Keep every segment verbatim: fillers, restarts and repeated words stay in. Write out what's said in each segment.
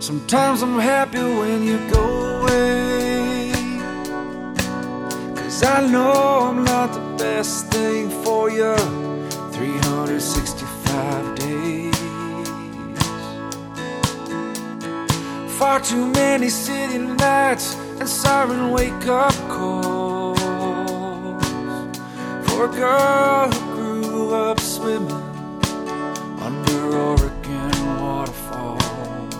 Sometimes I'm happy when you go away, 'cause I know I'm not the best thing for you three hundred sixty-five days. Far too many city nights and siren wake-up calls for a girl who grew up swimming under Oregon waterfalls.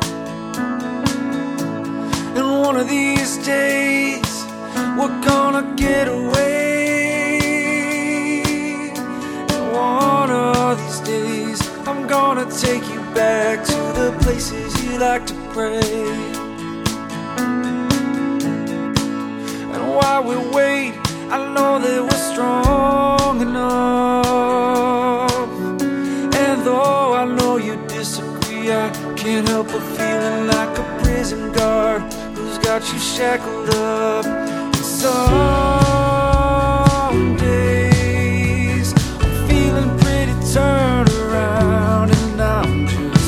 And one of these days we're gonna get away, and one of these days I'm gonna take you back to the places you like to pray. And while we wait, I know that we're strong enough. And though I know you disagree, I can't help but feeling like a prison guard who's got you shackled up. And some days I'm feeling pretty turned around, and I'm just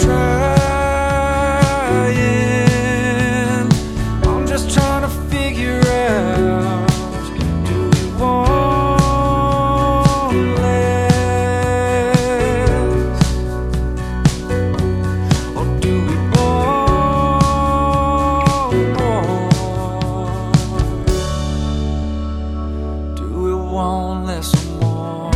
trying. I'm just trying to figure out, do we want less, or do we want more? Do we want less or more?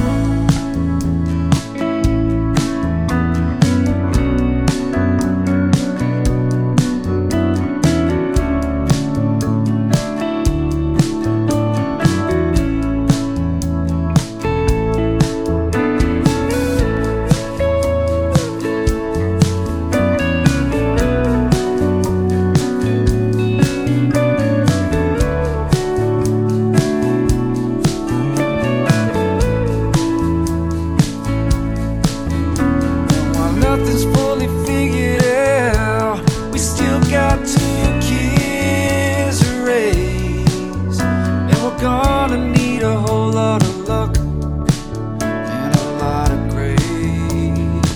Nothing's fully figured out, we still got two kids to raise, and we're gonna need a whole lot of luck and a lot of grace.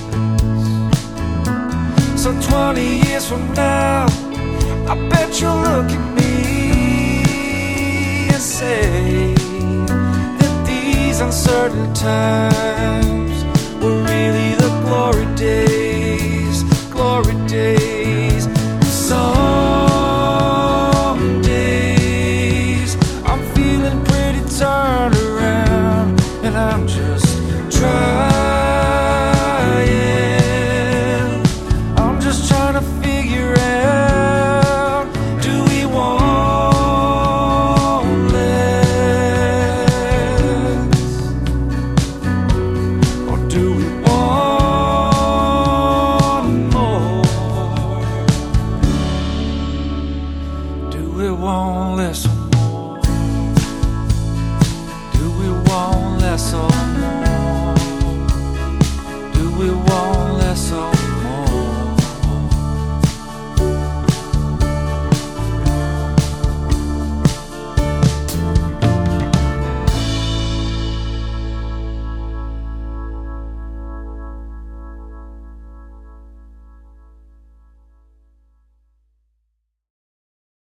So twenty years from now, I bet you'll look at me and say that these uncertain times were really the glory days, glory days. Some days I'm feeling pretty turned around, and I'm just